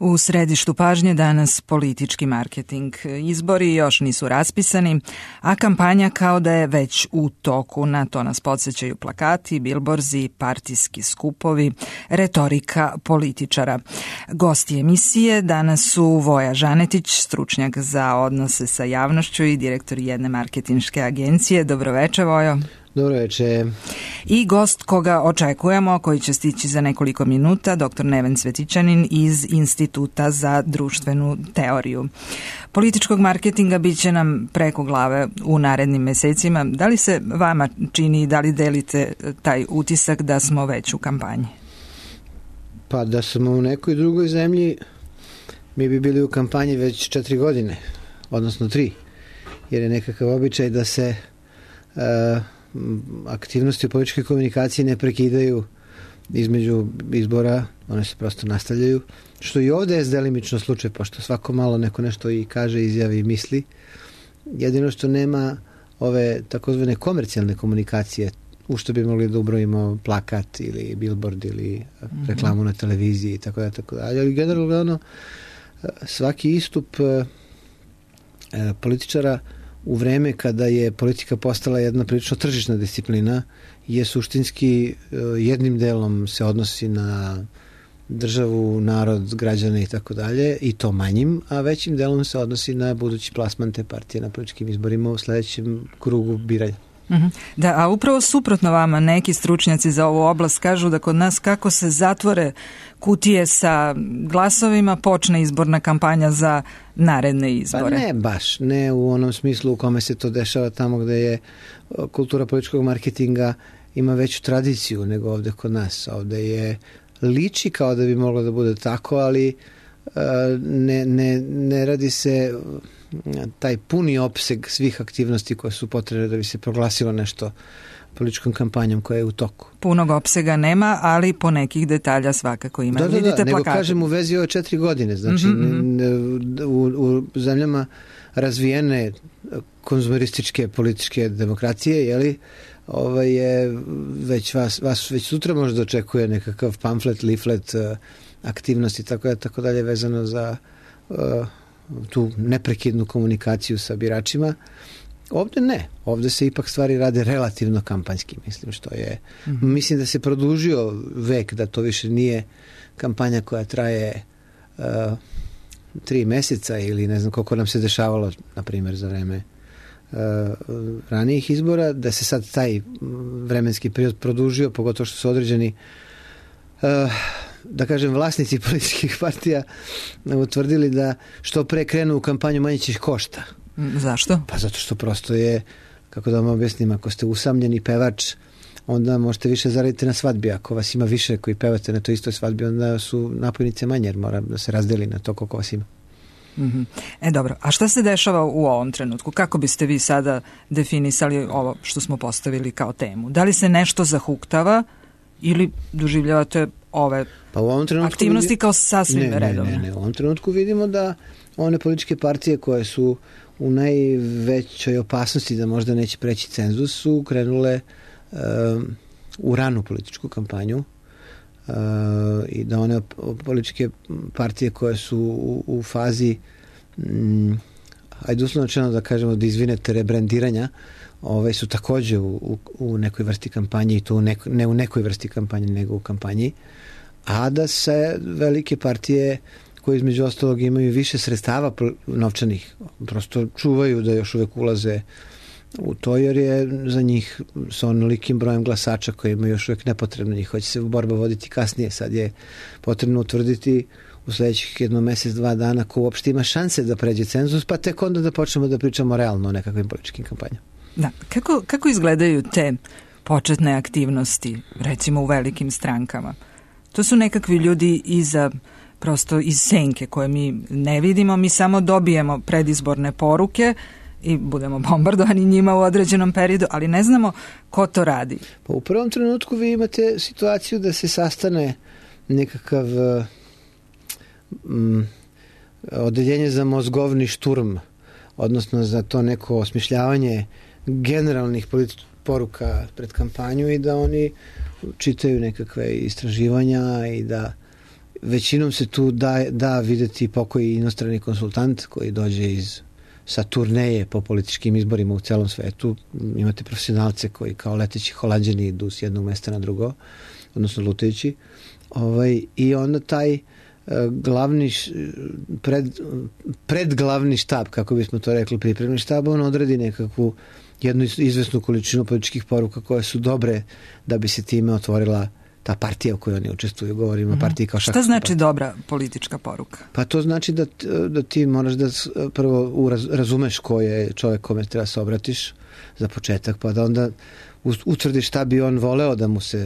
U središtu pažnje danas politički marketing. Izbori još nisu raspisani, a kampanja kao da je već u toku. Na to nas podsjećaju plakati, bilborzi, partijski skupovi, retorika političara. Gosti emisije danas su Voja Žanetić, stručnjak za odnose sa javnošću i direktor jedne marketinške agencije. Dobroveče, Vojo. Dobroveče. I gost koga očekujemo, koji će stići za nekoliko minuta, dr. Neven Cvetićanin iz Instituta za društvenu teoriju. Političkog marketinga bit će nam preko glave u narednim mesecima. Da li se vama čini, da li delite taj utisak da smo već u kampanji? Pa da smo u nekoj drugoj zemlji, mi bi bili u kampanji već 4 godine, odnosno 3, jer je nekakav običaj da se aktivnosti u političkoj komunikaciji ne prekidaju između izbora, one se prosto nastavljaju, što i ovde je delimično slučaj, pošto svako malo neko nešto i kaže, izjavi i misli. Jedino što nema ove takozvane komercijalne komunikacije, u što bi mogli da ubrojimo plakat ili billboard ili reklamu na televiziji i tako da, tako da. Ali generalno svaki istup političara u vreme kada je politika postala jedna prilično tržišna disciplina je suštinski jednim delom se odnosi na državu, narod, građane i tako dalje, i to manjim, a većim delom se odnosi na budući plasman te partije na političkim izborima u sledećem krugu biranja. Da, a upravo suprotno vama, neki stručnjaci za ovu oblast kažu da kod nas kako se zatvore kutije sa glasovima, počne izborna kampanja za naredne izbore. Pa ne baš, ne u onom smislu u kome se to dešava tamo gde je kultura političkog marketinga ima veću tradiciju nego ovde kod nas. Ovde je liči kao da bi moglo da bude tako, ali ne radi se taj puni opseg svih aktivnosti koje su potrebne da bi se proglasilo nešto političkom kampanjom koja je u toku. Punog opsega nema, ali po nekih detalja svakako ima. Da, nego kažem u vezi ove 4 godine. Znači, u zemljama razvijene konzumerističke političke demokracije, jeli, je vas već sutra možda očekuje nekakav pamflet, leaflet, aktivnosti, tako dalje, vezano za tu neprekidnu komunikaciju sa biračima. Ovde ne. Ovde se ipak stvari rade relativno kampanjski, mislim, što je... Mislim da se produžio vek, da to više nije kampanja koja traje 3 meseca ili ne znam koliko nam se dešavalo, na primjer, za vreme ranijih izbora, da se sad taj vremenski period produžio, pogotovo što su određeni da kažem vlasnici političkih partija utvrdili da što pre krenu u kampanju manje će ih košta. Zašto? Pa zato što prosto je, kako da vam objasnim, ako ste usamljeni pevač, onda možete više zaraditi na svadbi. Ako vas ima više koji pevate na toj istoj svadbi, onda su napojnice manje, jer mora da se razdeli na to koliko vas ima. Dobro, a šta se dešava u ovom trenutku? Kako biste vi sada definisali ovo što smo postavili kao temu? Da li se nešto zahuktava ili doživljavate ove aktivnosti kao sasvim redovne? Ne. U ovom trenutku vidimo da one političke partije koje su u najvećoj opasnosti da možda neće preći cenzus su krenule u ranu političku kampanju i da one političke partije koje su u fazi ajde uslovno rečeno da kažemo da izvinete rebrandiranja, su takođe u nekoj vrsti kampanje, i to ne u nekoj vrsti kampanje nego u kampanji, a da se velike partije koje između ostalog imaju više sredstava novčanih, prosto čuvaju da još uvek ulaze u to, jer je za njih sa onolikim brojem glasača koji imaju još uvek nepotrebno, njih hoće se borba voditi kasnije. Sad je potrebno utvrditi u sledećih 1 mesec, 2 dana ko uopšte ima šanse da pređe cenzus, pa tek onda da počnemo da pričamo realno o nekakvim političkim kampanjama. Da. Kako izgledaju te početne aktivnosti, recimo u velikim strankama? To su nekakvi ljudi prosto iz senke koje mi ne vidimo, mi samo dobijemo predizborne poruke i budemo bombardovani njima u određenom periodu, ali ne znamo ko to radi. Pa u prvom trenutku vi imate situaciju da se sastane nekakav odeljenje za mozgovni šturm, odnosno za to neko osmišljavanje generalnih poruka pred kampanju i da oni čitaju nekakve istraživanja i da većinom se tu da videti pokoji inostrani konsultant koji dođe sa turneje po političkim izborima u celom svetu. Imate profesionalce koji kao leteći Holanđani idu s jednog mesta na drugo, odnosno lutajući. I onda taj glavni predglavni štab, kako bismo to rekli, pripremni štab, on odredi nekakvu jednu izvesnu količinu političkih poruka koje su dobre da bi se time otvorila ta partija u kojoj oni učestvuju. Govorimo o partiji kao šahovska. Šta znači dobra politička poruka? Pa to znači da ti moraš da prvo razumeš ko je čovjek kome treba se obratiš za početak, pa da onda utvrdiš šta bi on voleo da mu se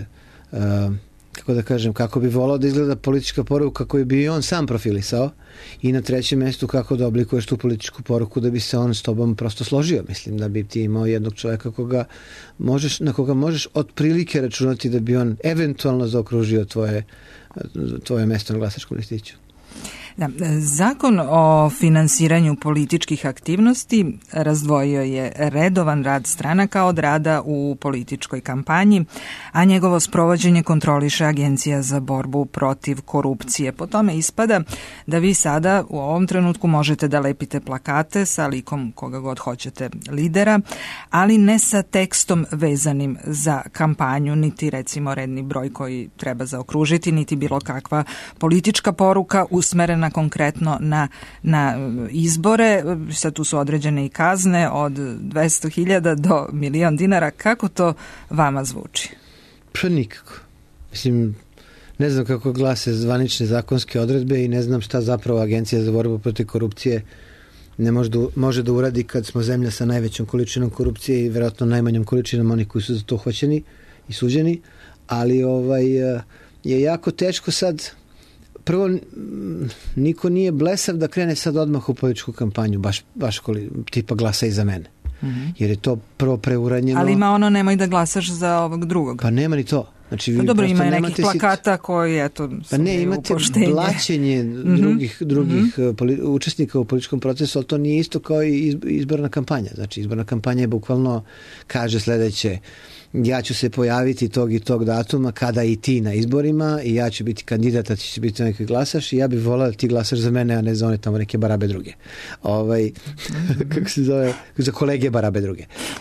kako bi volao da izgleda politička poruka koju bi on sam profilisao, i na trećem mjestu kako da oblikuješ tu političku poruku da bi se on s tobom prosto složio. Mislim da bi ti imao jednog čovjeka na koga možeš otprilike računati da bi on eventualno zaokružio tvoje mjesto na glasačkom listiću. Da, Zakon o finansiranju političkih aktivnosti razdvojio je redovan rad stranaka od rada u političkoj kampanji, a njegovo sprovođenje kontroliše Agencija za borbu protiv korupcije. Po tome ispada da vi sada u ovom trenutku možete da lepite plakate sa likom koga god hoćete lidera, ali ne sa tekstom vezanim za kampanju, niti recimo redni broj koji treba zaokružiti, niti bilo kakva politička poruka usmerena konkretno na izbore. Sad tu su određene i kazne od 200.000 do 1.000.000 dinara. Kako to vama zvuči? Pa nikako. Mislim, ne znam kako glase zvanične zakonske odredbe i ne znam šta zapravo Agencija za borbu protiv korupcije ne može da uradi kad smo zemlja sa najvećom količinom korupcije i vjerojatno najmanjom količinom onih koji su za to hoćeni i suđeni, ali je jako teško sad. Prvo, niko nije blesav da krene sad odmah u političku kampanju, baš tipa glasa i za mene. Mm-hmm. Jer je to prvo preuranjeno. Ali ima ono nemoj da glasaš za ovog drugog. Pa nema ni to. Znači, pa dobro, ima i nekih plakata koji, eto, pa ne, imate blaćenje drugih učesnika u političkom procesu, ali to nije isto kao i izborna kampanja. Znači, izborna kampanja je bukvalno kaže sledeće: ja ću se pojaviti tog i tog datuma kada i ti na izborima i ja ću biti kandidat, a ti će biti neki glasaš i ja bih volao da ti glasaš za mene, a ne za one tamo neke barabe druge. Kako se zove? Za kolege barabe druge.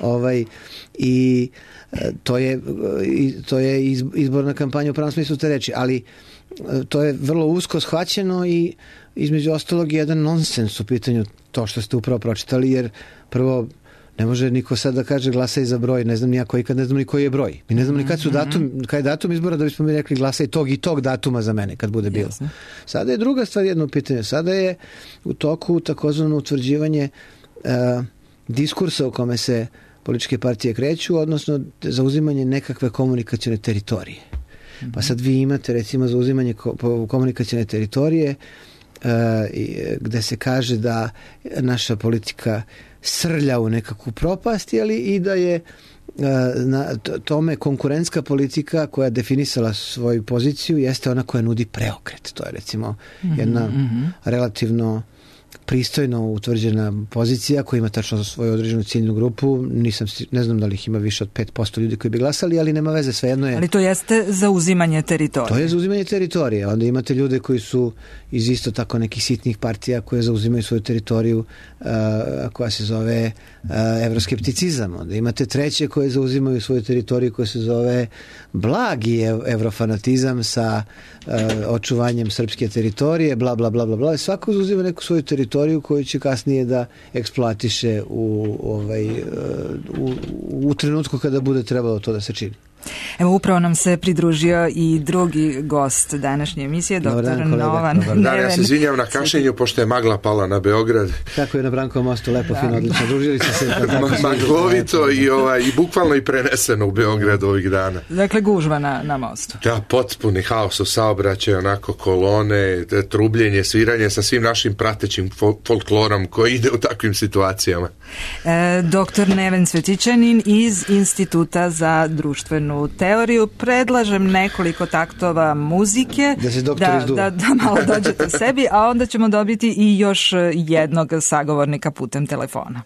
I to je izborna kampanja u pravom smislu te reči, ali to je vrlo usko shvaćeno i između ostalog jedan nonsens u pitanju to što ste upravo pročitali, jer prvo ne može niko sad da kaže glasaj za broj, ne znam nijako, ikad ne znam ni koji je broj. Mi ne znamo ni kad je datum izbora da bismo mi rekli glasaj tog i tog datuma za mene kad bude bilo. Jasne. Sada je druga stvar jedno pitanje. Sada je u toku takozvano utvrđivanje diskursa u kome se političke partije kreću, odnosno zauzimanje nekakve komunikacione teritorije. Pa sad vi imate recimo zauzimanje komunikacione teritorije gde se kaže da naša politika srlja u nekakvu propast, i da je na tome konkurentska politika koja je definisala svoju poziciju jeste ona koja nudi preokret. To je recimo jedna relativno pristojno utvrđena pozicija koja ima tačno svoju određenu ciljnu grupu. Ne znam da li ih ima više od 5% ljudi koji bi glasali, ali nema veze, svejedno je. Ali to jeste zauzimanje teritorije. To je zauzimanje teritorije. Onda imate ljude koji su iz isto tako nekih sitnih partija koje zauzimaju svoju teritoriju koja se zove evroskepticizam. Onda imate treće koje zauzimaju svoju teritoriju koja se zove blagi evrofanatizam sa očuvanjem srpske teritorije, bla, bla, bla, bla, bla. Svako zauzima neku svoju teritoriju koju će kasnije da eksploatiše u trenutku kada bude trebalo to da se čini. Evo, upravo nam se pridružio i drugi gost današnje emisije, doktor Novan Neven. Ja se izvinjam na kašenju, pošto je magla pala na Beograd. Kako je na Brankovom mostu, lepo, fino, odlično. Družili ste se. Maglovito i bukvalno i preneseno u Beogradu ovih dana. Dakle, gužva na mostu. Da, potpuni haos u saobraćaju, onako kolone, trubljenje, sviranje sa svim našim pratećim folklorom koji ide u takvim situacijama. Doktor Neven Cvetićanin iz Instituta za društvenu teoriju. Predlažem nekoliko taktova muzike da malo dođete sebi, a onda ćemo dobiti i još jednog sagovornika putem telefona.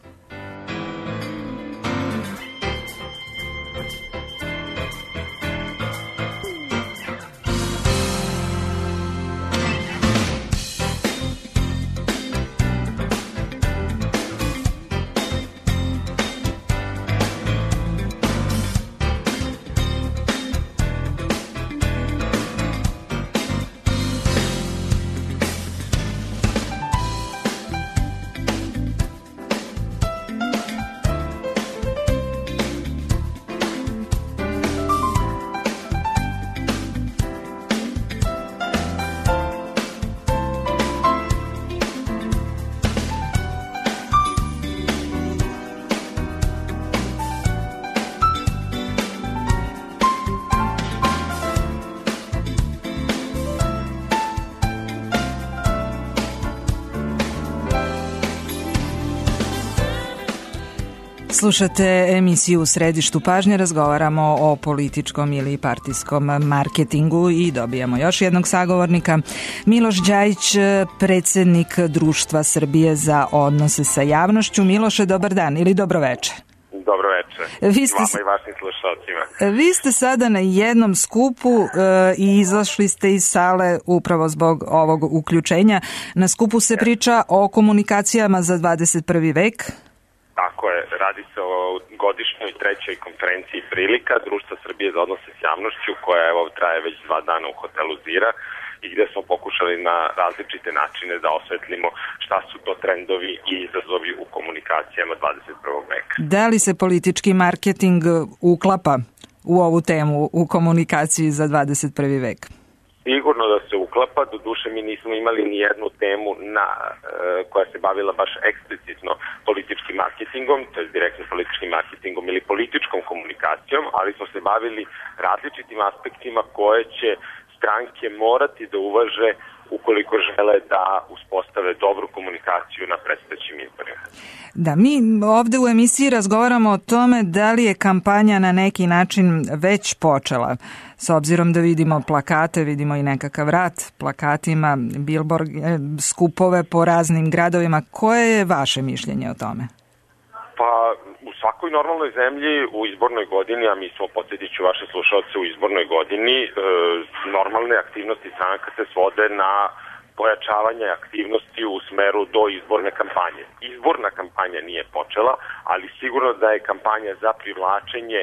Slušate emisiju U središtu pažnje, razgovaramo o političkom ili partijskom marketingu i dobijamo još jednog sagovornika. Miloš Đajić, predsjednik Društva Srbije za odnose sa javnošću. Miloše, dobar dan ili dobroveče. Dobroveče. Vama i vašim slušalcima. Vi ste sada na jednom skupu i izašli ste iz sale upravo zbog ovog uključenja. Na skupu se priča o komunikacijama za 21. vek. Tako je, radi se o godišnjoj trećoj konferenciji Prilika Društva Srbije za odnose s javnošću, koja traje već 2 dana u hotelu Zira i gde smo pokušali na različite načine da osvetlimo šta su to trendovi i izazovi u komunikacijama 21. veka. Da li se politički marketing uklapa u ovu temu u komunikaciji za 21. vek? Sigurno da se uklapa, doduše mi nismo imali ni jednu temu koja se bavila baš eksplicitno političkim marketingom, to je direktno političkim marketingom ili političkom komunikacijom, ali smo se bavili različitim aspektima koje će stranke morati da uvaže ukoliko žele da uspostave dobru komunikaciju na predstojećim izborima. Da, mi ovde u emisiji razgovaramo o tome da li je kampanja na neki način već počela. S obzirom da vidimo plakate, vidimo i nekakav rat plakatima, billboard, skupove po raznim gradovima. Koje je vaše mišljenje o tome? Pa u svakoj normalnoj zemlji u izbornoj godini, a mi smo, podsjetit ću vaše slušalce, u izbornoj godini, normalne aktivnosti stranaka se svode na pojačavanje aktivnosti u smeru do izborne kampanje. Izborna kampanja nije počela, ali sigurno da je kampanja za privlačenje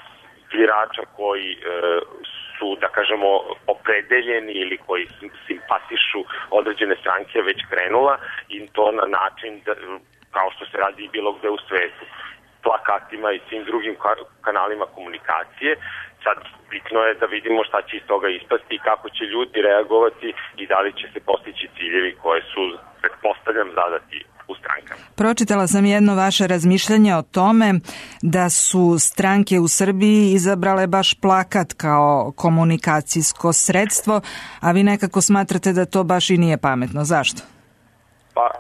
birača koji su, da kažemo, opredeljeni ili koji simpatišu određene stranke već krenula i to na način da, kao što se radi i bilo gde u svetu, plakatima i svim drugim kanalima komunikacije. Sad bitno je da vidimo šta će iz toga ispasti i kako će ljudi reagovati i da li će se postići ciljevi koje su, pretpostavljam, zadati u strankama. Pročitala sam jedno vaše razmišljanje o tome da su stranke u Srbiji izabrale baš plakat kao komunikacijsko sredstvo, a vi nekako smatrate da to baš i nije pametno. Zašto? Pa,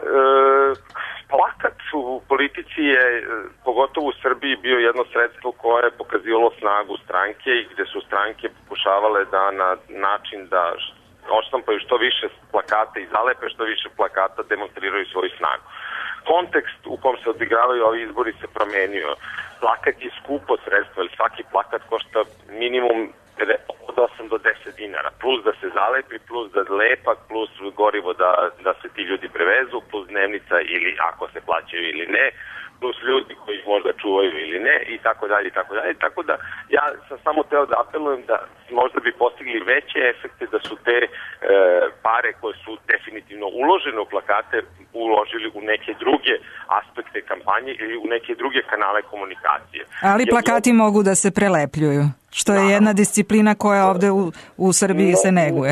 plakat u politici je, pogotovo u Srbiji, bio jedno sredstvo koje je pokazivalo snagu stranke i gde su stranke pokušavale da na način da odštampaju što više plakata i zalepe što više plakata demonstriraju svoju snagu. Kontekst u kom se odigravaju ovi izbori se promenio. Plakat je skupo sredstvo, jer svaki plakat košta minimum od 8 do 10 dinara, plus da se zalepi, plus da lepak, plus gorivo da se ti ljudi prevezu, plus dnevnica ili ako se plaćaju ili ne, plus ljudi koji ih možda čuvaju ili ne i tako dalje i tako dalje. Tako da ja sam samo teo da apelujem da možda bi postigli veće efekte da su te pare koje su definitivno uložene u plakate uložili u neke druge aspekte kampanje ili u neke druge kanale komunikacije. Ali plakati mogu da se prelepljuju, što je jedna disciplina koja ovde u Srbiji se neguje.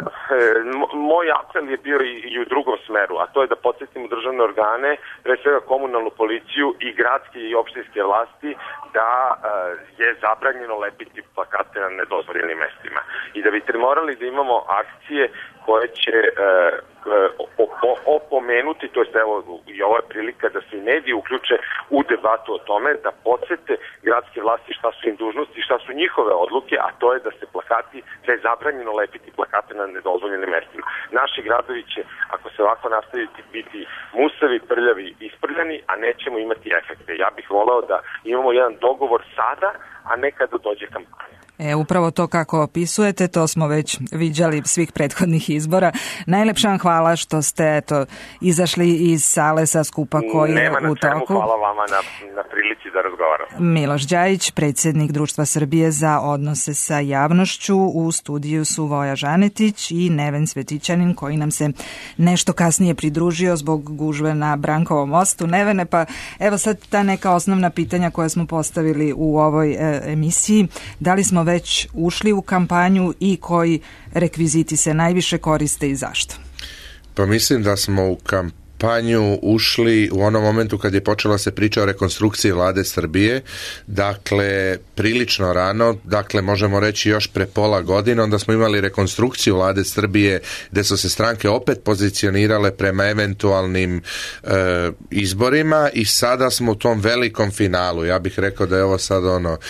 Moj apel je bio i u drugom smeru, a to je da podsjetimo državne organe, pre svega komunalnu policiju i gradske i opštinske vlasti, da je zabranjeno lepiti plakate na nedozvoljenim mestima. I da bi morali da imamo akcije koje će opomenuti, to jest evo i ovo je prilika da se i mediji uključe u debatu o tome, da podsjete gradske vlasti šta su im dužnosti i šta su njihove odluke, a to je da se plakati, da je zabranjeno lepiti plakate na nedozvoljenim mestima. Naši gradovi će, ako se ovako nastaviti, biti musavi, prljavi, isprljani, a nećemo imati efekte. Ja bih voleo da imamo jedan dogovor sada, a ne kada dođe kampanja. Upravo to kako opisujete, to smo već viđali svih prethodnih izbora. Najlepša vam hvala što ste izašli iz sale sa skupa koji je u toku. Hvala vama na prilici da razgovaram. Miloš Đajić, predsjednik Društva Srbije za odnose sa javnošću. U studiju su Voja Žanetić i Neven Svetićanin, koji nam se nešto kasnije pridružio zbog gužve na Brankovom mostu. Nevene, pa evo sad ta neka osnovna pitanja koja smo postavili u ovoj emisiji. Da li smo već ušli u kampanju i koji rekviziti se najviše koriste i zašto? Pa mislim da smo u kampanju ušli u onom momentu kad je počela se priča o rekonstrukciji vlade Srbije, dakle prilično rano, dakle možemo reći još pre pola godine, onda smo imali rekonstrukciju vlade Srbije gdje su se stranke opet pozicionirale prema eventualnim izborima i sada smo u tom velikom finalu. Ja bih rekao da je ovo sad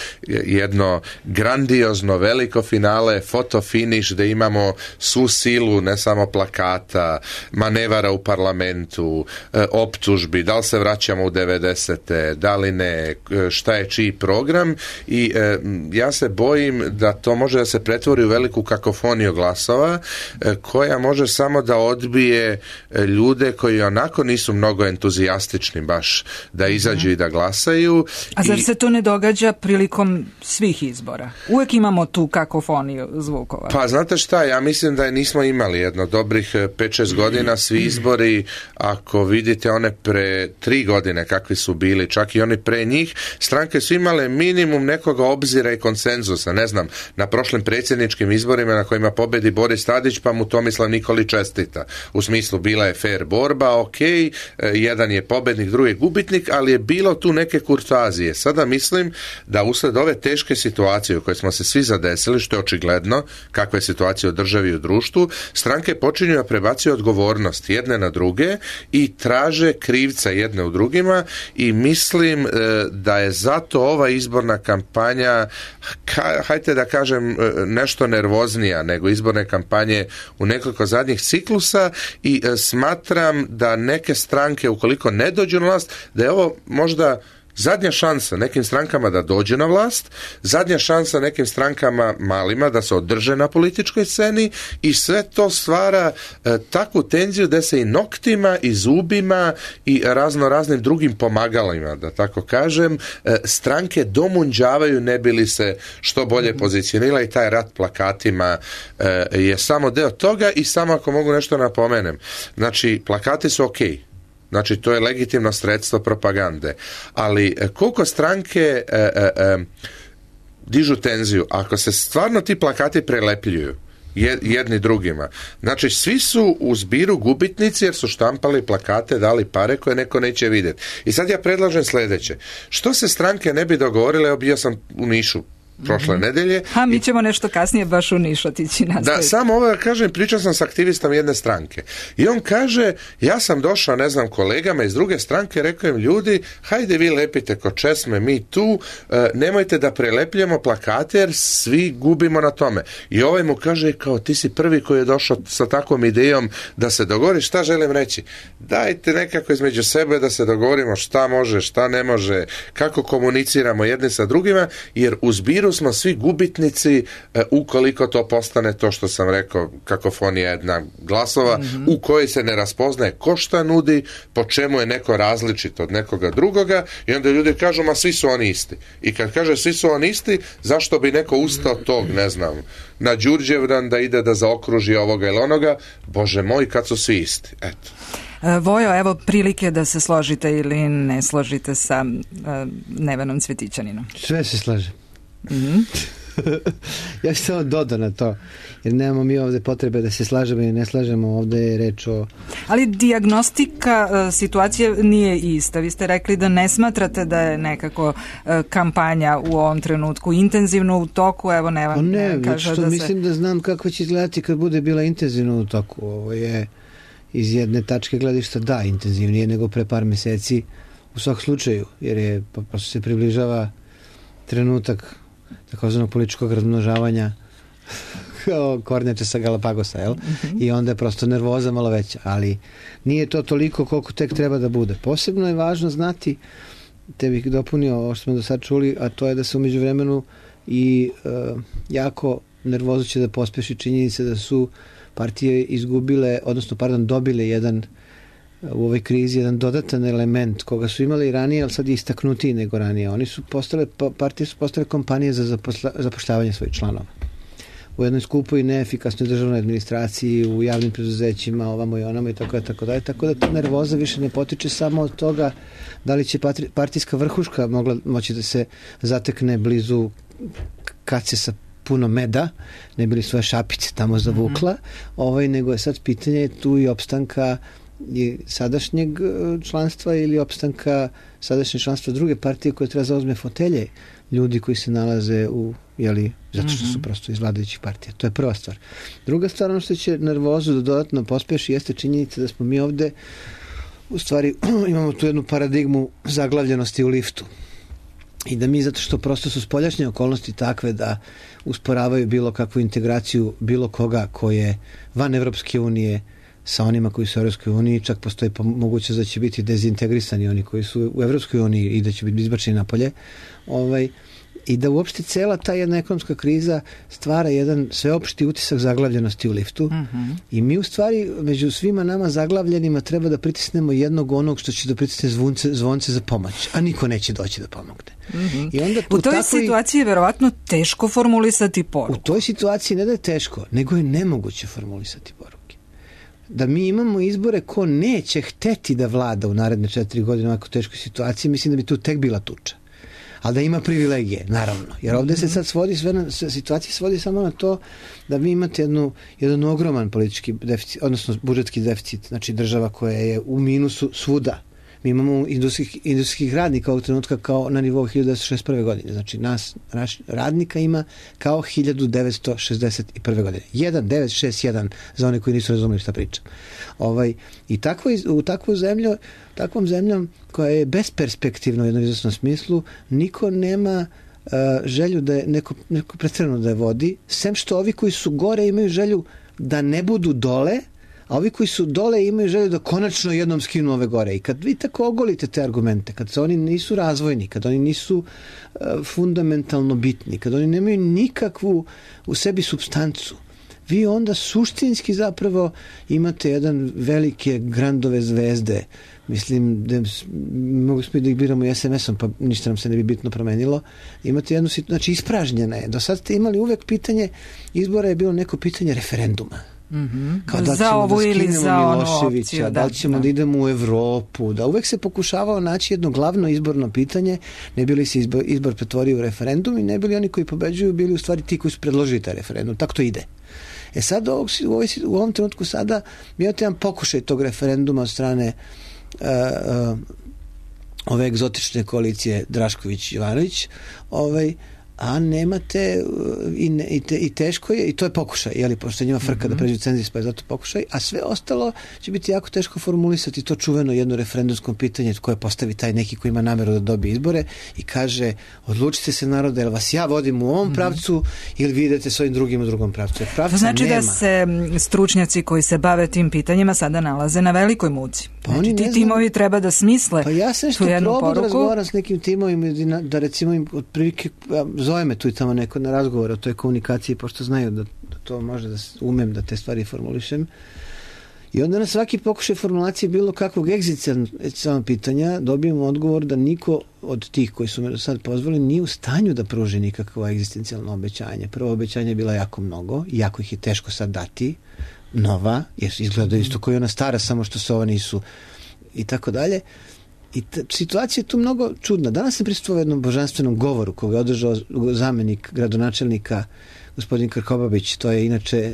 jedno grandiozno veliko finale, fotofiniš gdje imamo svu silu ne samo plakata, manevara u parlamentu, optužbi, da li se vraćamo u 90. da li ne, šta je čiji program i ja se bojim da to može da se pretvori u veliku kakofoniju glasova koja može samo da odbije ljude koji onako nisu mnogo entuzijastični baš da izađu i da glasaju. A zar se to ne događa prilikom svih izbora? Uvijek imamo tu kakofoniju zvukova. Pa znate šta, ja mislim da nismo imali jedno dobrih 5-6 godina svi izbori, ako vidite one pre 3 godine kakvi su bili, čak i oni pre njih, stranke su imale minimum nekoga obzira i konsenzusa. Ne znam, na prošlim predsjedničkim izborima na kojima pobedi Boris Tadić pa mu Tomislav Nikolić čestita. U smislu bila je fair borba, ok, jedan je pobednik, drugi je gubitnik, ali je bilo tu neke kurtoazije. Sada mislim da usled ove teške situacije u kojoj smo se svi zadesili, što je očigledno kakva je situacija u državi i u društvu, stranke počinju da prebacuju odgovornost jedne na druge i traže krivca jedne u drugima i mislim da je zato ova izborna kampanja, hajde da kažem, nešto nervoznija nego izborne kampanje u nekoliko zadnjih ciklusa i smatram da neke stranke, ukoliko ne dođu na vlast, da je ovo možda zadnja šansa nekim strankama da dođe na vlast, zadnja šansa nekim strankama malima da se održe na političkoj sceni i sve to stvara takvu tenziju da se i noktima i zubima i raznim drugim pomagalima, da tako kažem, stranke domunđavaju ne bi li se što bolje pozicionirala i taj rat plakatima je samo deo toga i samo ako mogu nešto napomenem. Znači, plakati su ok. Znači, to je legitimno sredstvo propagande. Ali koliko stranke dižu tenziju, ako se stvarno ti plakati prelepljuju jedni drugima. Znači, svi su u zbiru gubitnici jer su štampali plakate, dali pare koje neko neće vidjeti. I sad ja predlažem sljedeće. Što se stranke ne bi dogovorile, evo bio sam u Nišu prošle nedelje. A mi ćemo nešto kasnije baš u Niš otići nastaviti. Da, samo ovo kažem, pričao sam s aktivistom jedne stranke. I on kaže, ja sam došao, ne znam, kolegama iz druge stranke, rekao im, ljudi, hajde vi lepite ko česme, mi tu, nemojte da prelepljamo plakate jer svi gubimo na tome. I ovaj mu kaže, kao ti si prvi koji je došao sa takvom idejom da se dogovori. Šta želim reći? Dajte nekako između sebe da se dogovorimo šta može, šta ne može, kako komuniciramo jedni sa drugima, jer u zbiru smo svi gubitnici ukoliko to postane to što sam rekao, kakofonija jedna glasova u kojoj se ne raspoznaje ko šta nudi, po čemu je neko različit od nekoga drugoga i onda ljudi kažu, ma svi su oni isti. I kad kaže svi su oni isti, zašto bi neko ustao tog, ne znam, na Đurđevdan da ide da zaokruži ovoga ili onoga, Bože moj, kad su svi isti. Eto. Vojo, evo prilike da se složite ili ne složite sa Nevenom Cvjetićaninom. Sve se slaže. Ja ću samo dodao na to, jer nemamo mi ovdje potrebe da se slažemo i ne slažemo, ovdje je reč o... Ali dijagnostika situacije nije ista. Vi ste rekli da ne smatrate da je nekako kampanja u ovom trenutku intenzivno u toku, evo ne kaže da mislim da znam kako će izgledati kad bude bila intenzivno u toku. Ovo je iz jedne tačke gledišta da intenzivnije nego pre par mjeseci u svakom slučaju, jer je pa se približava trenutak takozvanog političkog razmnožavanja kornjače sa Galapagosa, jel? I onda je prosto nervoza malo veća, ali nije to toliko koliko tek treba da bude. Posebno je važno znati, te bih dopunio ovo što smo do sad čuli, a to je da se u međuvremenu i jako nervozu će da pospeši činjenice da su partije izgubile, odnosno dobile jedan u ovoj krizi jedan dodatan element koga su imali ranije, ali sad je istaknutiji nego ranije. Partije su postale kompanije za zapošljavanje svojih članova. U jednoj skupoj neefikasnoj državnoj administraciji, u javnim preduzećima, ovamo i onamo i tako dalje. Tako da ta nervoza više ne potiče samo od toga da li će partijska vrhuška moći da se zatekne blizu kace sa puno meda, ne bili svoje šapice tamo zavukla, nego je sad pitanje tu i opstanka i sadašnjeg članstva ili opstanka sadašnjeg članstva druge partije koja treba zauzme fotelje ljudi koji se nalaze u, zato što su prosto iz vladajućih partija. To je prva stvar. Druga stvar, ono što će nervozu da dodatno pospeši jeste činjenica da smo mi ovde u stvari imamo tu jednu paradigmu zaglavljenosti u liftu. I da mi, zato što prosto su spoljašnje okolnosti takve da usporavaju bilo kakvu integraciju bilo koga ko je van Evropske unije sa onima koji su u Evropskoj uniji, čak postoji mogućnost da će biti dezintegrisani oni koji su u Evropskoj uniji i da će biti izbačeni napolje. I da uopšte cela ta jedna ekonomska kriza stvara jedan sveopšti utisak zaglavljenosti u liftu. I mi u stvari među svima nama zaglavljenima treba da pritisnemo jednog onog što će da pritisne zvonce za pomoć, a niko neće doći da pomogne. I onda u toj situaciji je verovatno teško formulisati poruku. U toj situaciji ne da je teško, nego je nemoguće formulisati poruke. Da mi imamo izbore ko neće hteti da vlada u naredne 4 godine u ovako teškoj situaciji, mislim da bi tu tek bila tuča. Ali da ima privilegije, naravno. Jer ovdje se sad situacija svodi samo na to da vi imate jedan ogroman politički deficit, odnosno budžetski deficit, znači država koja je u minusu svuda. Mi imamo industrijskih radnika ovog trenutka kao na nivou 1961. godine. Znači naš radnika ima kao 1961. godine. 1961 za one koji nisu razumeli šta pričam. I u takvom zemljom koja je besperspektivna u jednom izvesnom smislu, niko nema želju da je neko pretjerano da je vodi, sem što ovi koji su gore imaju želju da ne budu dole, a ovi koji su dole imaju želju da konačno jednom skinu ove gore. I kad vi tako ogolite te argumente, kad se oni nisu razvojni, kad oni nisu fundamentalno bitni, kad oni nemaju nikakvu u sebi supstancu, vi onda suštinski zapravo imate jedan velike grandove zvezde. Mislim, mogu smo da ih biramo i SMS-om, pa ništa nam se ne bi bitno promenilo. Imate jednu situaciju, znači ispražnjena je. Do sad ste imali uvek pitanje, izbora je bilo neko pitanje referenduma. Kao da za ovu ili za onu opciju, da li ćemo da idemo u Evropu, da uvek se pokušavao naći jedno glavno izborno pitanje, ne bili se izbor pretvorio u referendum i ne bili oni koji pobeđuju bili u stvari ti koji su predložili taj referendum, tako to ide. Sad u ovom trenutku sada mi imate jedan pokušaj tog referenduma od strane ove egzotične koalicije Drašković-Jovanović, a nemate i teško je, i to je pokušaj, pošto njima frka da pređu cenzus, pa je zato pokušaj, a sve ostalo će biti jako teško formulisati to čuveno jedno referendumsko pitanje koje postavi taj neki koji ima nameru da dobije izbore i kaže, odlučite se narode, jel vas ja vodim u ovom pravcu ili vi idete s ovim drugim u drugom pravcu. To znači nema. Da se stručnjaci koji se bave tim pitanjima sada nalaze na velikoj muci. Pa znači, ti timovi treba da smisle tu jednu poruku. Pa ja sam što probao da razgovaram s nekim timovima, da recimo im otprilike zove me tu i tamo neko na razgovor o toj komunikaciji, pošto znaju da to može da umem da te stvari formulišem. I onda na svaki pokušaj formulacije bilo kakvog egzistencijalnog pitanja dobijemo odgovor da niko od tih koji su me do sad pozvali nije u stanju da pruži nikakvo egzistencijalno obećanje. Prvo obećanje je bila jako mnogo, jako ih je teško sad dati, nova, jer izgledaju isto kao i ona stara, samo što se ova nisu i tako dalje. I situacija je tu mnogo čudna. Danas sam prisustvovao jednom božanstvenom govoru koga je održao zamenik gradonačelnika gospodin Krkobabić, to je inače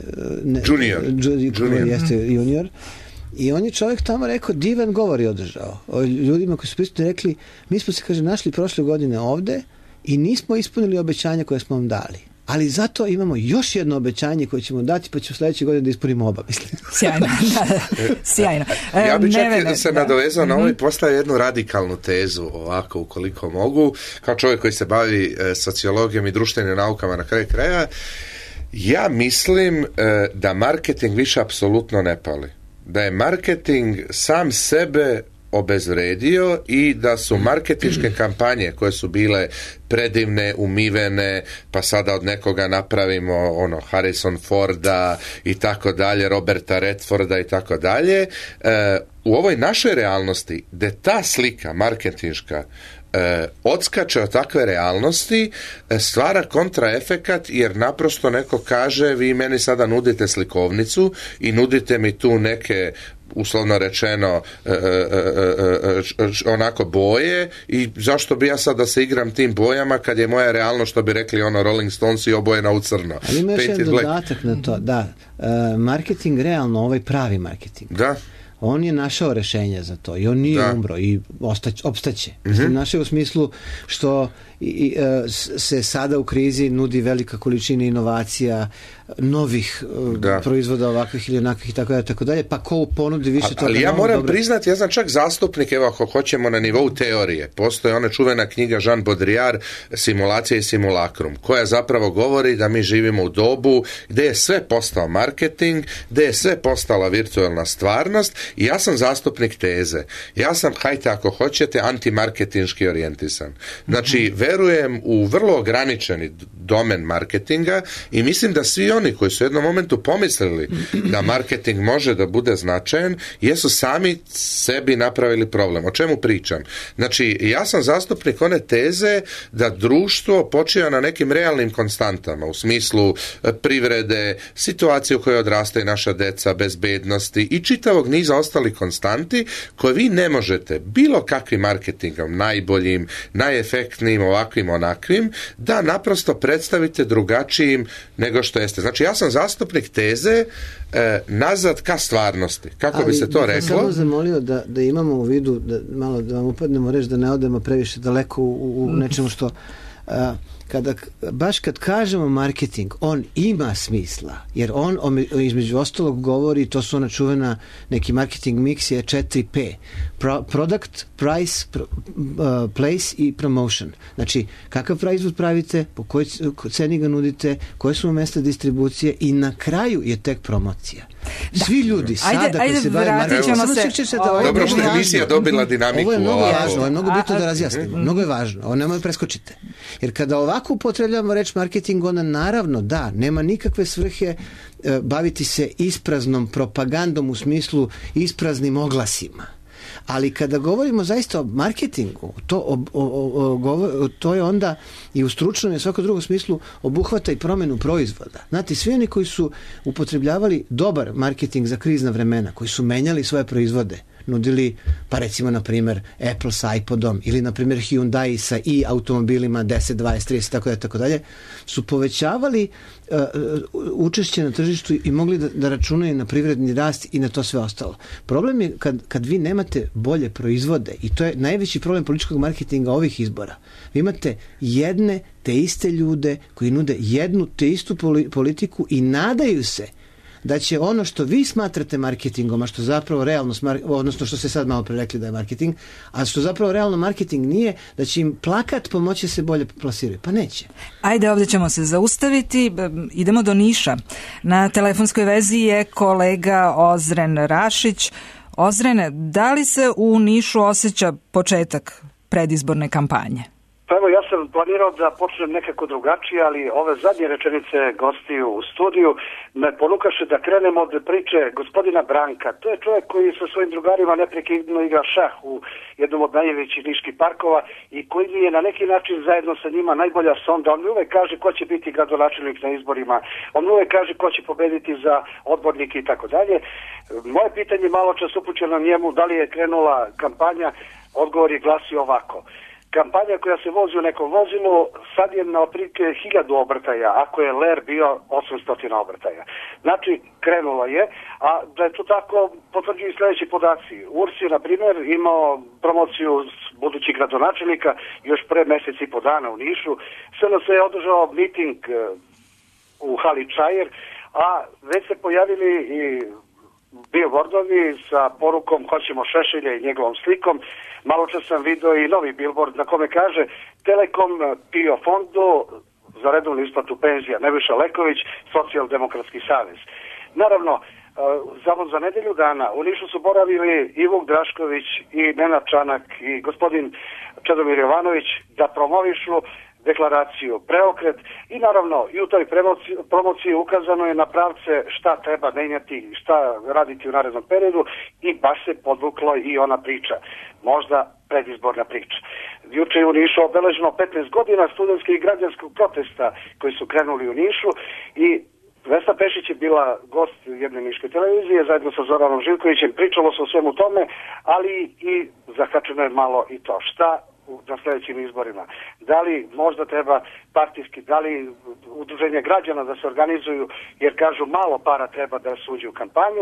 junior. I on je čovjek tamo rekao, divan govor je održao. O ljudima koji su prisutni rekli, mi smo se, kaže, našli prošle godine ovde i nismo ispunili obećanja koje smo vam dali. Ali zato imamo još jedno obećanje koje ćemo dati, pa ćemo sljedeće godine da ispunimo oba, mislim. Sjajno, sjajno. Ja bi čak se nadovezao na ovo i postavio jednu radikalnu tezu, ovako, ukoliko mogu, kao čovjek koji se bavi sociologijom i društvenim naukama na kraju kraja. Ja mislim da marketing više apsolutno ne pali. Da je marketing sam sebe obezvredio i da su marketinške kampanje koje su bile predivne, umivene, pa sada od nekoga napravimo Harrison Forda i tako dalje, Roberta Redforda i tako dalje, u ovoj našoj realnosti gde ta slika marketinška odskače od takve realnosti, stvara kontraefekat, jer naprosto neko kaže, vi meni sada nudite slikovnicu i nudite mi tu neke, uslovno rečeno, onako boje, i zašto bi ja sad da se igram tim bojama kad je moja realnost, što bi rekli Rolling Stones, i obojena u crno. Ali ima još jedan dodatak na to, da, marketing realno, ovaj pravi marketing. Da. on je našao rešenja za to i on nije umro i opstaće. Našao u smislu što se sada u krizi nudi velika količina inovacija, novih proizvoda ovakvih ili onakvih i tako dalje, pa ko ponudi više toga. Ali ja moram priznati, ja znam čak zastupnik, evo ako hoćemo na nivou teorije, postoji ona čuvena knjiga Jean Baudrillard, Simulacija i simulakrum, koja zapravo govori da mi živimo u dobu gdje je sve postao marketing, gdje je sve postala virtualna stvarnost i ja sam zastupnik teze. Ja sam, hajte ako hoćete, antimarketinški orijentisan. Znači, verujem u vrlo ograničeni domen marketinga i mislim da svi oni koji su u jednom momentu pomislili da marketing može da bude značajan, jesu sami sebi napravili problem. O čemu pričam? Znači, ja sam zastupnik one teze da društvo počiva na nekim realnim konstantama, u smislu privrede, situacije u kojoj odrastaju naša deca, bezbednosti i čitavog niza ostalih konstanti koje vi ne možete bilo kakvim marketingom, najboljim, najefektnijim, ovakvim, onakvim, da naprosto predstavite drugačijim nego što jeste. Znači, ja sam zastupnik teze nazad ka stvarnosti. Kako bi se to reklo? Ali, samo zamolio da imamo u vidu, malo da vam upadnemo reći, da ne odemo previše daleko u nečemu što... Baš kad kažemo marketing, on ima smisla, jer on između ostalog govori, to su ona čuvena, neki marketing mix je 4P. Product, price, place i promotion. Znači, kakav proizvod pravite, po kojoj ceni ga nudite, koje su mesta distribucije i na kraju je tek promocija. Svi ljudi sada koji se bave marketingom... Dobro što je emisija dobila dinamiku. Ovo je mnogo važno, ovo je mnogo bitno da razjasnimo. Mnogo je važno, ovo nemoj preskočite. Jer kada ovako upotrebljamo reč marketing, onda naravno da, nema nikakve svrhe baviti se ispraznom propagandom u smislu ispraznim oglasima. Ali kada govorimo zaista o marketingu, to je onda i u stručnom i u svakom drugom smislu obuhvata i promjenu proizvoda. Znate, svi oni koji su upotrebljavali dobar marketing za krizna vremena, koji su menjali svoje proizvode, nudili, pa recimo, na primjer, Apple sa iPodom ili, na primjer, Hyundai sa i automobilima 10, 20, 30, tako dalje, su povećavali učešće na tržištu i mogli da računaju na privredni rast i na to sve ostalo. Problem je kad vi nemate bolje proizvode, i to je najveći problem političkog marketinga ovih izbora. Vi imate jedne te iste ljude koji nude jednu te istu politiku i nadaju se da će ono što vi smatrate marketingom, a što zapravo realno, odnosno što ste sad malo pre rekli da je marketing, a što zapravo realno marketing nije, da će im plakat pomoći se bolje plasiraju. Pa neće. Ajde, ovdje ćemo se zaustaviti. Idemo do Niša. Na telefonskoj vezi je kolega Ozren Rašić. Ozrene, da li se u Nišu osjeća početak predizborne kampanje? Pa evo, ja sam planirao da počnem nekako drugačije, ali ove zadnje rečenice gostiju u studiju me ponukaše da krenemo od priče gospodina Branka. To je čovjek koji sa svojim drugarima neprekidno igra šah u jednom od najvećih niških parkova i koji je na neki način zajedno sa njima najbolja sonda. On mi uvek kaže ko će biti gradonačelnik na izborima, on mi uvek kaže ko će pobediti za odbornike i tako dalje. Moje pitanje malo čas upućeno njemu, da li je krenula kampanja, odgovor je glasio ovako. Kampanja koja se vozi u nekom vozilu sad je na otprilike 1000 obrtaja, ako je ler bio 800 obrtaja. Znači, krenulo je, a da je to tako potvrđuju i sljedeći podaci. URS je, na primjer, imao promociju budućih gradonačelnika još pre mjesec i po dana u Nišu. SNS je održao miting u hali Čajer, a već se pojavili i billboardovi sa porukom hoćemo Šešelja i njegovom slikom. Malo čas sam vidio i novi billboard na kome kaže Telekom PIO fondu za redovnu isplatu penzija, Nebojša Leković, Socijaldemokratski savez. Naravno, zavod za nedelju dana u Nišu su boravili i Vuk Drašković i Nenad Čanak i gospodin Čedomir Jovanović da promovišu deklaraciju Preokret i naravno i u toj promociji ukazano je na pravce šta treba menjati, šta raditi u narednom periodu i baš se podvuklo i ona priča, možda predizborna priča. Juče je u Nišu obeleženo 15 godina studentskih i građanskog protesta koji su krenuli u Nišu i Vesna Pešić je bila gost jedne niške televizije zajedno sa Zoranom Živkovićem, pričalo se o svemu tome, ali i zakačeno je malo i to šta na sljedećim izborima. Da li možda treba partijski, da li udruženje građana da se organizuju, jer kažu malo para treba da se uđe u kampanju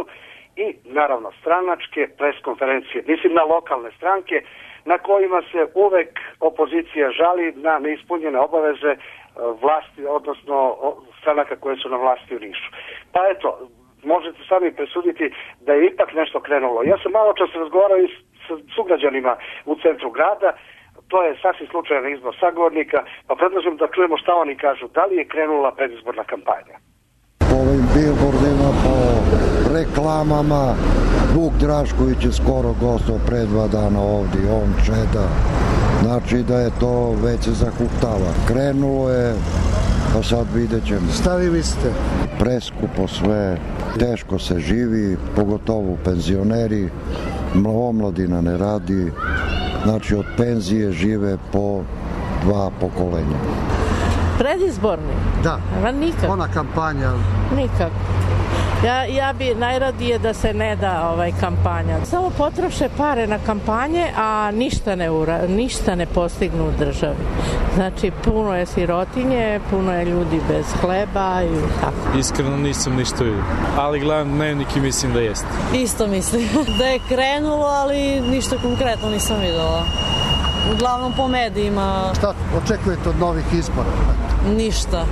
i naravno stranačke preskonferencije, mislim na lokalne stranke, na kojima se uvek opozicija žali na neispunjene obaveze vlasti, odnosno stranaka koje su na vlasti u Nišu. Pa eto, možete sami presuditi da je ipak nešto krenulo. Ja sam malo čas razgovarao i s sugrađanima u centru grada, to je sasvim slučajan izbor sagovornika, pa predlažem da čujemo šta oni kažu, da li je krenula predizborna kampanja. Po ovim billboardima, po reklamama, Vuk Drašković je skoro gostao pre 2 dana ovdje, on čeda. Znači da je to već se zahuktava. Krenulo je, pa sad vidjet ćemo. Šta vi mislite? Preskupo sve, teško se živi, pogotovo penzioneri, omladina ne radi, znači od penzije žive po 2 pokolenja. Predizborni? Da, Nikak. ona kampanja. Nikak. Ja bi najradije da se ne da kampanja. Samo potroše pare na kampanje, a ništa ne postignu u državi. Znači, puno je sirotinje, puno je ljudi bez hleba i tako. Iskreno nisam ništa vidio, ali gledam dnevnik i mislim da jeste. Isto mislim da je krenulo, ali ništa konkretno nisam videla. Uglavnom po medijima. Šta očekujete od novih izbora? Ništa.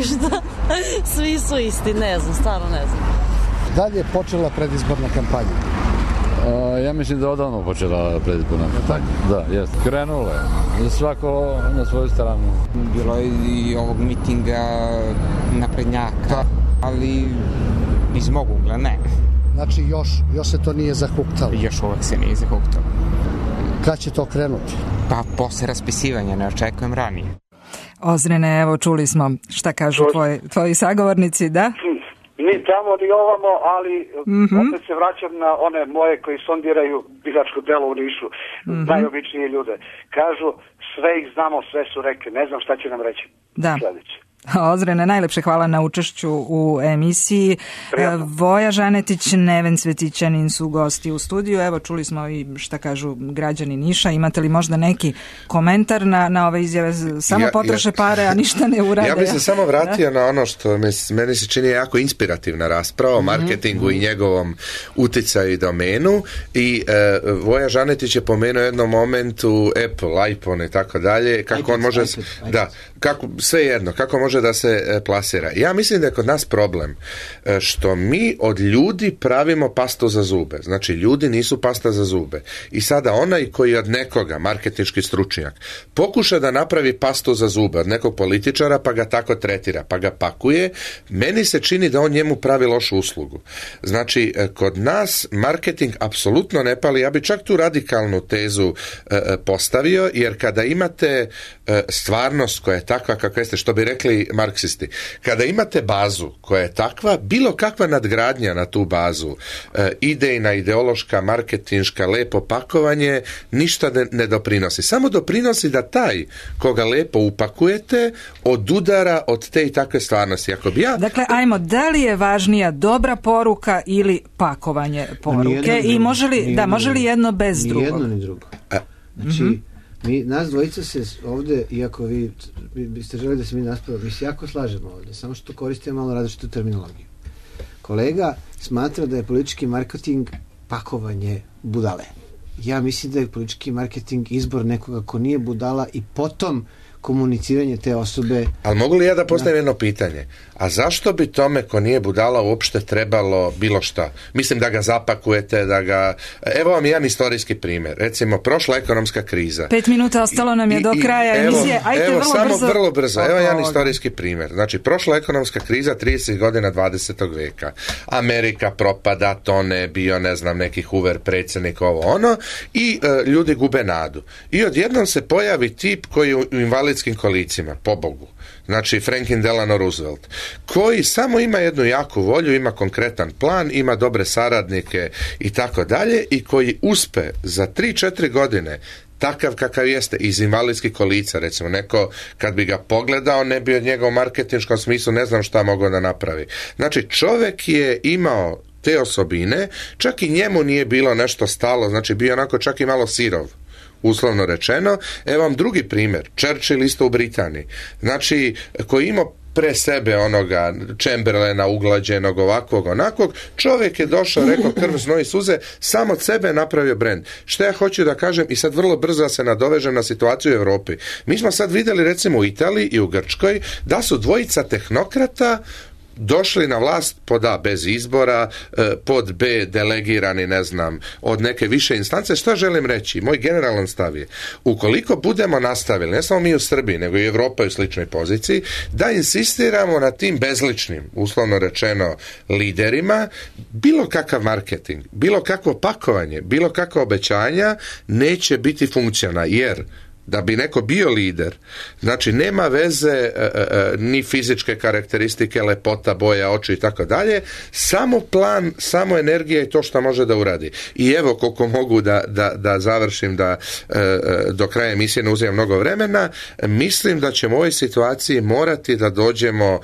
Svi su isti, ne znam, stvarno ne znam. Da li je počela predizborna kampanja? Ja mislim da je odavno počela predizborna kampanja. Da, jest. Krenulo je. Svako na svoju stranu. Bilo je i ovog mitinga naprednjaka, ali iz mog ugla ne. Znači još se to nije zahuktalo? Još uvek se nije zahuktalo. Kad će to krenuti? Pa posle raspisivanja, ne očekujem ranije. Ozrene, evo čuli smo šta kažu tvoji sagovornici, da? Ni tamo, ni ovamo, ali opet se vraćam na one moje koji sondiraju biračko telo u Nišu, najobičnije ljude. Kažu, sve ih znamo, sve su rekli, ne znam šta će nam reći. Da. Sljedeći. Ozrene, najlepše hvala na učešću u emisiji. Voja Žanetić, Neven Cvetićanin su gosti u studiju. Evo, čuli smo i šta kažu građani Niša. Imate li možda neki komentar na ove izjave? Samo potroše pare, a ništa ne urade. Ja bih se samo vratio na ono što meni se čini jako inspirativna rasprava o marketingu i njegovom uticaju i domenu. I Voja Žanetić je pomenuo jednom momentu Apple, iPhone i tako dalje. Kako on može... Da, svejedno, kako može da se plasira. Ja mislim da je kod nas problem što mi od ljudi pravimo pastu za zube. Znači, ljudi nisu pasta za zube. I sada onaj koji od nekoga, marketinški stručnjak, pokuša da napravi pastu za zube od nekog političara, pa ga tako tretira, pa ga pakuje, meni se čini da on njemu pravi lošu uslugu. Znači, kod nas marketing apsolutno ne pali. Ja bi čak tu radikalnu tezu postavio, jer kada imate stvarnost koja je takva kakva jeste, što bi rekli marksisti, kada imate bazu koja je takva, bilo kakva nadgradnja na tu bazu, idejna, ideološka, marketinška, lepo pakovanje, ništa ne doprinosi. Samo doprinosi da taj koga lepo upakujete odudara od te i takve stvarnosti. Ako bi Dakle, ajmo, da li je važnija dobra poruka ili pakovanje poruke? I može li jedno bez drugog? Ni jedno ni drugo. Znači, nas dvojica se ovdje, iako vi biste želi da se mi naspravimo, mi se jako slažemo ovdje, samo što koristimo malo različitu terminologiju. Kolega smatra da je politički marketing pakovanje budale. Ja mislim da je politički marketing izbor nekoga ko nije budala i potom komuniciranje te osobe. Ali mogu li ja da postavim jedno pitanje? A zašto bi tome ko nije budala uopšte trebalo bilo šta? Mislim da ga zapakujete, da ga... Evo vam jedan istorijski primjer. Recimo, prošla ekonomska kriza. 5 minuta ostalo nam je do kraja emisije. Evo, vrlo brzo. Evo jedan istorijski primjer. Znači, prošla ekonomska kriza 30 godina 20. veka. Amerika propada, tone, bio ne znam neki Hoover predsjednik, ovo ono, i ljudi gube nadu. I odjednom se pojavi tip koji u invalidskim kolicima, pobogu. Znači Franklin Delano Roosevelt, koji samo ima jednu jaku volju, ima konkretan plan, ima dobre saradnike i tako dalje, i koji uspe za 3-4 godine takav kakav jeste, iz invalidskih kolica, recimo, neko kad bi ga pogledao ne bi od njega u marketinškom smislu ne znam šta mogao da napravi. Znači, čovjek je imao te osobine, čak i njemu nije bilo nešto stalo, znači bio onako čak i malo sirov, uslovno rečeno. Evo vam drugi primjer, Churchill isto u Britaniji, znači koji ima pre sebe onoga Chamberlaina uglađenog, ovakvog, onakvog. Čovjek je došao, rekao krv, znoj, suze, sam od sebe napravio brend. Što ja hoću da kažem, i sad vrlo brzo se nadovežem na situaciju u Europi. Mi smo sad vidjeli recimo u Italiji i u Grčkoj da su dvojica tehnokrata došli na vlast pod A bez izbora, pod B delegirani, ne znam, od neke više instance. Što želim reći? Moj generalan stav je, ukoliko budemo nastavili, ne samo mi u Srbiji, nego i Evropa u sličnoj poziciji, da insistiramo na tim bezličnim, uslovno rečeno, liderima, bilo kakav marketing, bilo kakvo pakovanje, bilo kakva obećanja neće biti funkcionalna, jer da bi neko bio lider, znači nema veze ni fizičke karakteristike, lepota, boja, oči i tako dalje, samo plan, samo energija i to što može da uradi. I evo koliko mogu da završim, da do kraja emisije ne uzimam mnogo vremena, mislim da ćemo u ovoj situaciji morati da dođemo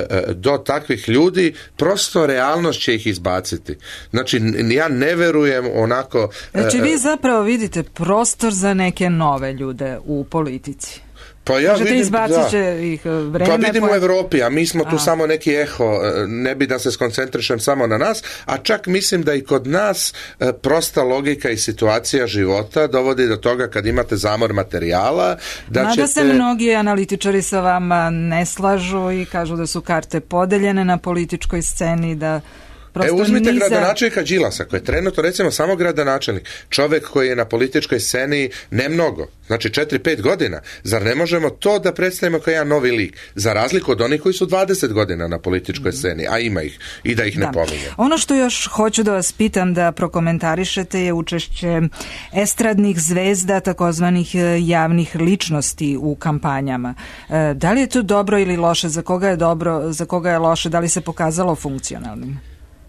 do takvih ljudi, prosto realnost će ih izbaciti. Znači ja ne verujem onako... Znači vi zapravo vidite prostor za neke nove ljude u politici. Pa ja vidim, ih vreme, pa vidim u Evropi, a mi smo tu samo neki eho, ne bi da se skoncentrišem samo na nas, a čak mislim da i kod nas prosta logika i situacija života dovodi do toga kad imate zamor materijala, da se mnogi analitičari sa vama ne slažu i kažu da su karte podeljene na političkoj sceni, da uzmite gradonačelnika Đilasa, koji je trenutno recimo samo gradonačelnik, čovjek koji je na političkoj sceni ne mnogo, znači 4-5 godina. Zar ne možemo to da predstavimo kao jedan novi lik, za razliku od onih koji su 20 godina na političkoj sceni, a ima ih, i da ih ne pominjem. Ono što još hoću da vas pitam da prokomentarišete je učešće estradnih zvezda, takozvanih javnih ličnosti u kampanjama. Da li je to dobro ili loše? Za koga je dobro, za koga je loše? Da li se pokazalo funkcionalnim?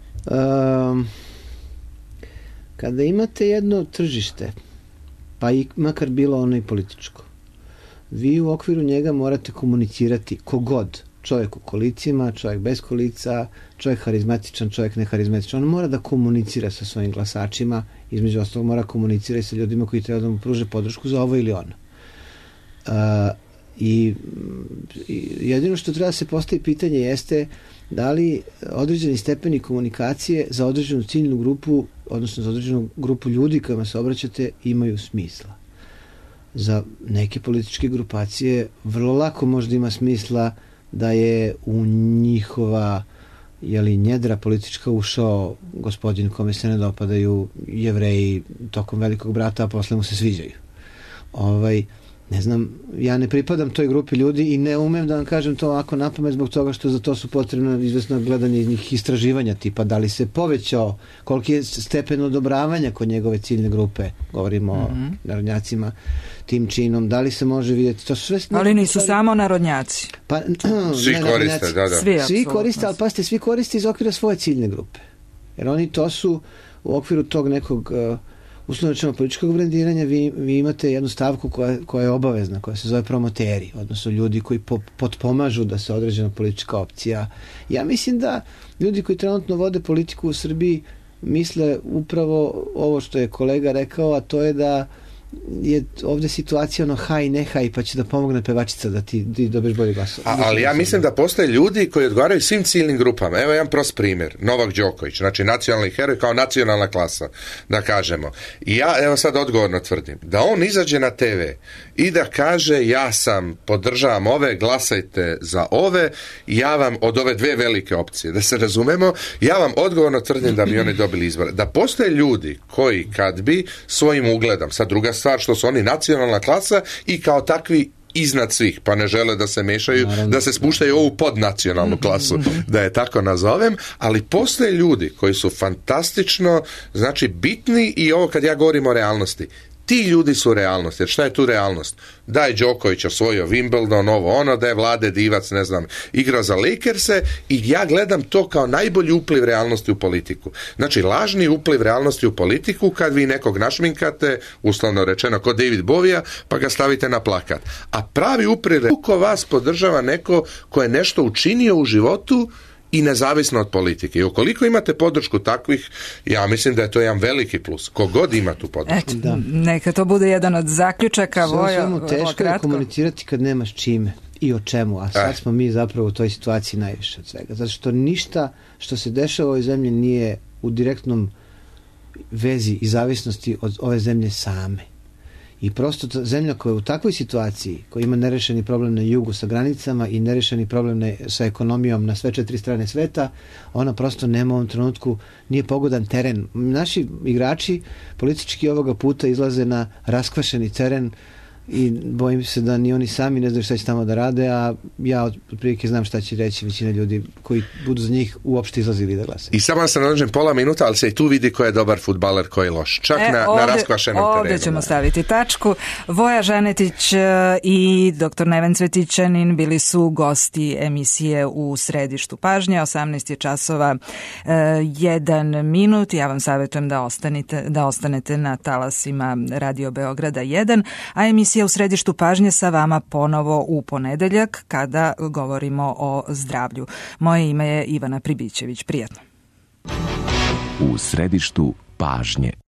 Kada imate jedno tržište, pa i makar bilo ono i političko, vi u okviru njega morate komunicirati kogod, čovjek u kolicima, čovjek bez kolica, čovjek harizmatičan, čovjek neharizmatičan, on mora da komunicira sa svojim glasačima, između ostalog mora komunicirati sa ljudima koji treba da mu pruže podršku za ovo ili ono. I jedino što treba se postavi pitanje jeste da li određeni stepeni komunikacije za određenu ciljnu grupu, odnosno za određenu grupu ljudi kojima se obraćate, imaju smisla. Za neke političke grupacije vrlo lako možda ima smisla da je u njihova njedra politička ušao gospodin kome se ne dopadaju Jevreji tokom Velikog brata, a posle mu se sviđaju. Ne znam, ja ne pripadam toj grupi ljudi i ne umem da vam kažem to ovako napamet zbog toga što za to su potrebno izvesno gledanje njih istraživanja, tipa da li se povećao, koliki je stepen odobravanja kod njegove ciljne grupe, govorimo o narodnjacima, tim činom, da li se može vidjeti, to su sve... Ali nisu samo narodnjaci. Pa, svi koriste, da. Svi koriste, ali pasite, svi koriste iz okvira svoje ciljne grupe. Jer oni to su u okviru tog nekog... uslovno rečeno političkog brendiranja, vi imate jednu stavku koja je obavezna, koja se zove promoteri, odnosno ljudi koji potpomažu da se određena politička opcija. Ja mislim da ljudi koji trenutno vode politiku u Srbiji misle upravo ovo što je kolega rekao, a to je da je ovdje situacija haj ne haj, pa će da pomogne pevačica da ti dobiješ bolji glas. Ali ja mislim da postoje ljudi koji odgovaraju svim ciljnim grupama. Evo jedan prost primjer, Novak Đoković, znači nacionalni heroj kao nacionalna klasa, da kažemo. I ja evo sad odgovorno tvrdim, da on izađe na TV i da kaže ja podržavam ove, glasajte za ove, ja vam od ove dve velike opcije, da se razumemo, ja vam odgovorno tvrdim da bi oni dobili izbore. Da postoje ljudi koji kad bi svojim ugledom, sad druga stvar što su oni nacionalna klasa i kao takvi iznad svih, pa ne žele da se mešaju, da se spuštaju ovu podnacionalnu klasu, da je tako nazovem, ali postoje ljudi koji su fantastično, znači bitni i ovo kad ja govorim o realnosti. Ti ljudi su realnost, jer šta je tu realnost? Da je Đoković osvojio Wimbledon, ovo ono, da je Vlade Divac, ne znam, igrao za Lakers-e i ja gledam to kao najbolji upliv realnosti u politiku. Znači, lažni upliv realnosti u politiku kad vi nekog našminkate, uslovno rečeno, kod David Bovija, pa ga stavite na plakat. A pravi upliv, koliko vas podržava neko ko je nešto učinio u životu i nezavisno od politike. I ukoliko imate podršku takvih, ja mislim da je to jedan veliki plus. Kogod ima tu podršku. Neka to bude jedan od zaključaka. Samo teško je komunicirati kad nemaš čime. i o čemu, a sad smo mi zapravo u toj situaciji najviše od svega. Zato što ništa što se dešava u ovoj zemlji nije u direktnom vezi i zavisnosti od ove zemlje same. I prosto zemlja koja je u takvoj situaciji, koja ima nerešeni problem na jugu sa granicama i nerešeni problem sa ekonomijom na sve 4 strane sveta, ona prosto nema u ovom trenutku, nije pogodan teren. Naši igrači politički ovoga puta izlaze na raskvašeni teren i bojim se da ni oni sami ne znaju šta će tamo da rade, a ja otprilike znam šta će reći većina ljudi koji budu za njih uopšte izlazili da glasaju. I samo se nađem pola minuta, ali se i tu vidi ko je dobar fudbaler, ko je loš. Čak na raskvašenom terenu. Ovdje ćemo staviti tačku. Voja Ženetić i dr. Neven Cvetićanin bili su gosti emisije U središtu pažnje. 18 je časova 1 minut. Ja vam savjetujem da ostanete na talasima Radio Beograda 1, a emisija U središtu pažnje sa vama ponovo u ponedeljak kada govorimo o zdravlju. Moje ime je Ivana Pribićević. Prijatno. U središtu pažnje.